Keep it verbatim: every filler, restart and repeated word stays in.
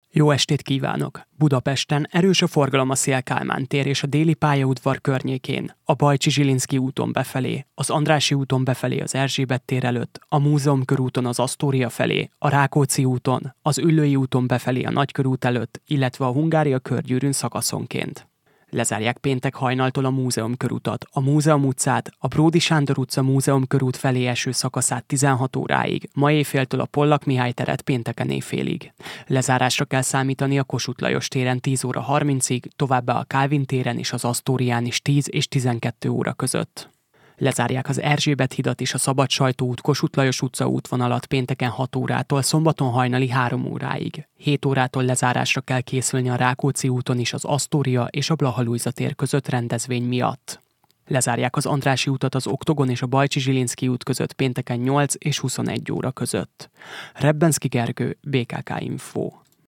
Jó estét kívánok! Budapesten erős a forgalom a Széll-Kálmán tér és a Déli pályaudvar környékén, a Bajcsy-Zsilinszky úton befelé, az Andrássy úton befelé az Erzsébet tér előtt, a Múzeum körúton az Asztória felé, a Rákóczi úton, az Üllői úton befelé a Nagykörút előtt, illetve a Hungária körgyűrűn szakaszonként. Lezárják péntek hajnaltól a Múzeum körutat, a Múzeum utcát, a Bródy Sándor utca Múzeum körút felé eső szakaszát tizenhat óráig, ma éjféltől a Pollak Mihály teret pénteken éjfélig. Lezárásra kell számítani a Kossuth Lajos téren tíz óra harmincig, továbbá a Kálvin téren és az Asztórián is tíz és tizenkettő óra között. Lezárják az Erzsébet hidat és a Szabad Sajtó út Kossuth Lajos utca útvonalat pénteken hat órától, szombaton hajnali három óráig. hét órától lezárásra kell készülni a Rákóczi úton is az Asztória és a Blaha-Lujza tér között rendezvény miatt. Lezárják az Andrássy utat az Oktogon és a Bajcsy-Zsilinszky út között pénteken nyolc és huszonegy óra között. Rebbenszky Gergő, bé ká ká Info.